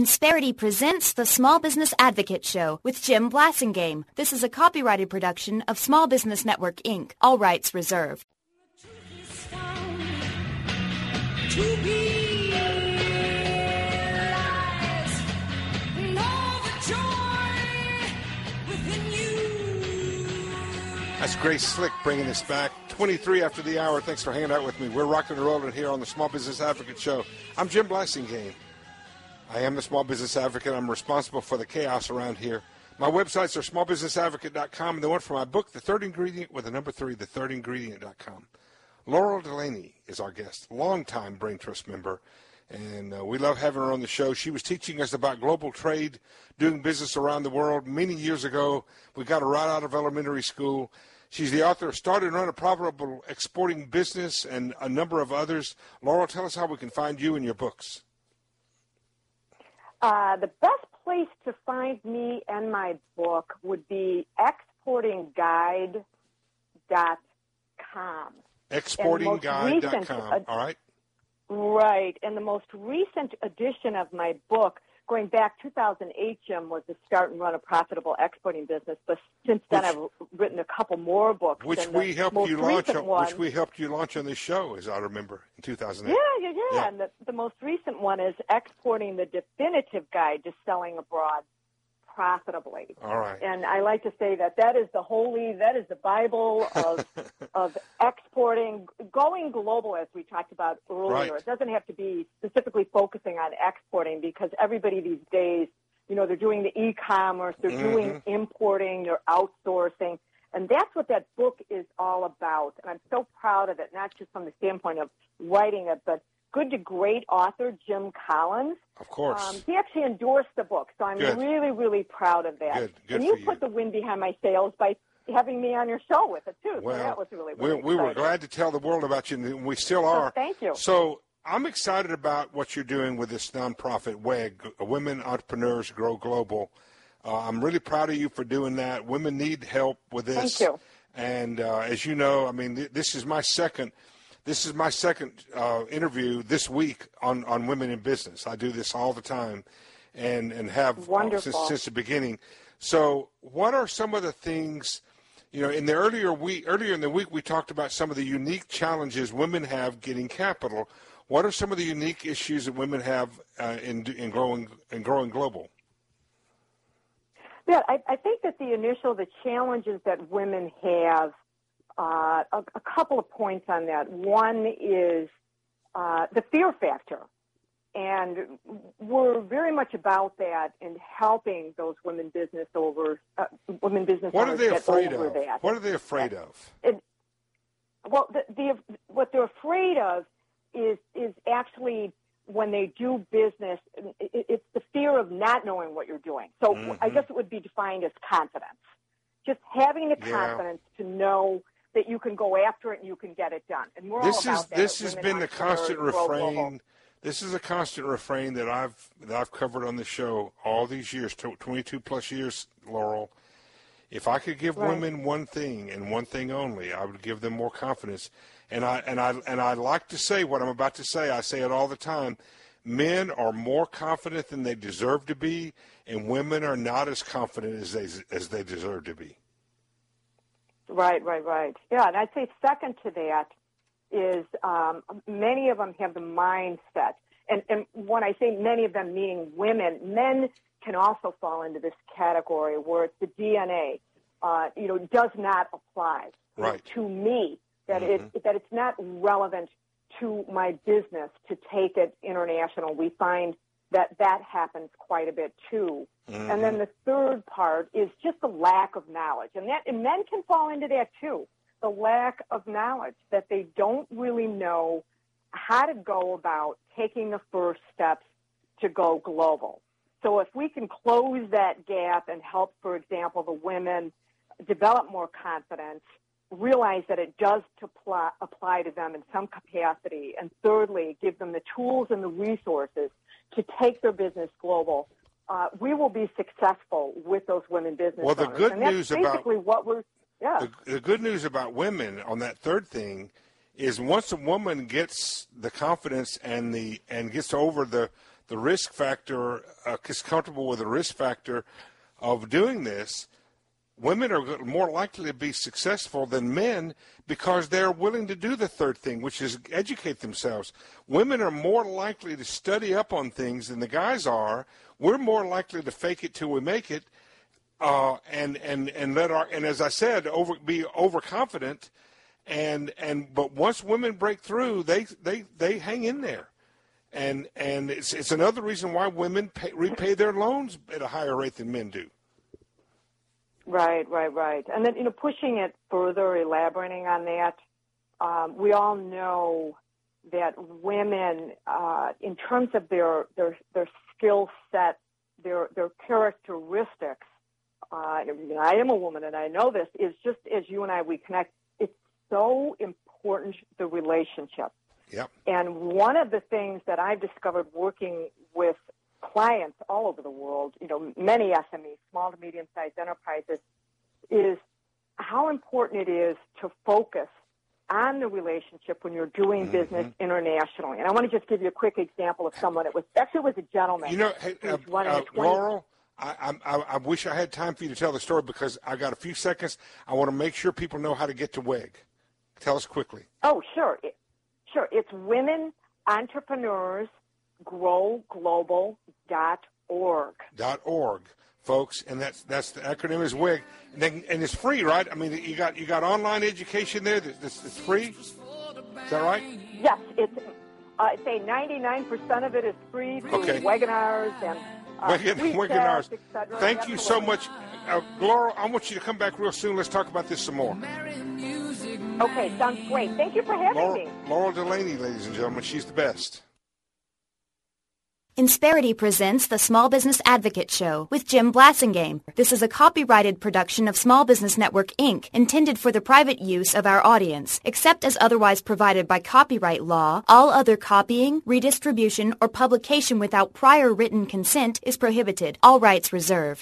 Insperity presents the Small Business Advocate Show with Jim Blasingame. This is a copyrighted production of Small Business Network, Inc. All rights reserved. That's Grace Slick bringing us back. 23 after the hour. Thanks for hanging out with me. We're rocking and rolling here on the Small Business Advocate Show. I'm Jim Blasingame. I am the Small Business Advocate. I'm responsible for the chaos around here. My websites are smallbusinessadvocate.com and the one for my book, The Third Ingredient, with the number 3, thethirdingredient.com. Laurel Delaney is our guest, longtime Brain Trust member, and we love having her on the show. She was teaching us about global trade, doing business around the world many years ago. We got her right out of elementary school. She's the author of Start and Run a Profitable Exporting Business and a number of others. Laurel, tell us how we can find you and your books. The best place to find me and my book would be exportingguide.com. Exportingguide.com, all right? Right, and the most recent edition of my book, going back 2008, Jim, was the Start and Run a Profitable Exporting Business. But since then, I've written a couple more books. Which we helped you launch on this show, as I remember, in 2008. Yeah. And the most recent one is Exporting the Definitive Guide to Selling Abroad Profitably. All right. And I like to say that is the Bible of exporting, going global, as we talked about earlier. Right. It doesn't have to be specifically focusing on exporting, because everybody these days, they're doing the e-commerce, they're doing importing, they're outsourcing. And that's what that book is all about. And I'm so proud of it, not just from the standpoint of writing it, but good to great author Jim Collins. Of course. He actually endorsed the book, so I'm really, really proud of that. Good and you put the wind behind my sails by having me on your show with it, too. Well, so that was really we were glad to tell the world about you, and we still are. Thank you. So I'm excited about what you're doing with this nonprofit, WEG, Women Entrepreneurs Grow Global. I'm really proud of you for doing that. Women need help with this. Thank you. And as you know, I mean, this is my second interview this week on women in business. I do this all the time, and have since the beginning. So, what are some of the things? In the earlier in the week, we talked about some of the unique challenges women have getting capital. What are some of the unique issues that women have in growing global? Yeah, I think that the challenges that women have. A couple of points on that. One is the fear factor, and we're very much about that in helping those women business owners What are they afraid of? What are they afraid of? What they're afraid of is actually when they do business, it's the fear of not knowing what you're doing. So I guess it would be defined as confidence. Just having the confidence to know that you can go after it and you can get it done. And we're all about that. This has been the constant refrain. This is a constant refrain that I've covered on the show all these years, 22 plus years, Laurel. If I could give women one thing and one thing only, I would give them more confidence. And I like to say what I'm about to say. I say it all the time. Men are more confident than they deserve to be, and women are not as confident as they deserve to be. Right. Yeah, and I'd say second to that is many of them have the mindset. And when I say many of them, meaning women, men can also fall into this category where it's the DNA, does not apply to me, that it's not relevant to my business to take it international. We find that happens quite a bit too. And then the third part is just the lack of knowledge. And men can fall into that too. The lack of knowledge, that they don't really know how to go about taking the first steps to go global. So if we can close that gap and help, for example, the women develop more confidence, realize that it does apply to them in some capacity, and thirdly, give them the tools and the resources to take their business global, we will be successful with those women business owners. Well, the good news about the good news about women on that third thing is once a woman gets the confidence and gets over the the risk factor, is comfortable with the risk factor of doing this, women are more likely to be successful than men because they're willing to do the third thing, which is educate themselves. Women are more likely to study up on things than the guys are. We're more likely to fake it till we make it, and as I said, be overconfident. But once women break through, they hang in there. And it's another reason why women repay their loans at a higher rate than men do. Right. And then, pushing it further, elaborating on that, we all know that women, in terms of their skill set, their characteristics, I am a woman and I know this, is just as you and we connect, it's so important, the relationship. Yep. And one of the things that I've discovered working with clients all over the world, many SMEs, small to medium-sized enterprises, is how important it is to focus on the relationship when you're doing business internationally. And I want to just give you a quick example of someone. It was a gentleman. Laurel, I wish I had time for you to tell the story because I got a few seconds. I want to make sure people know how to get to WEG. Tell us quickly. Oh, sure. It's Women Entrepreneurs GrowGlobal.org. .org, folks, and that's the acronym is WIG, and it's free, right? I mean, you got online education there. It's free. Is that right? Yes, it's. I'd say 99% of it is free through webinars and webinars. etc. Thank you so much, Laura. I want you to come back real soon. Let's talk about this some more. Okay, sounds great. Thank you for having me. Laurel Delaney, ladies and gentlemen, she's the best. Insperity presents the Small Business Advocate Show with Jim Blasingame. This is a copyrighted production of Small Business Network, Inc., intended for the private use of our audience. Except as otherwise provided by copyright law, all other copying, redistribution, or publication without prior written consent is prohibited. All rights reserved.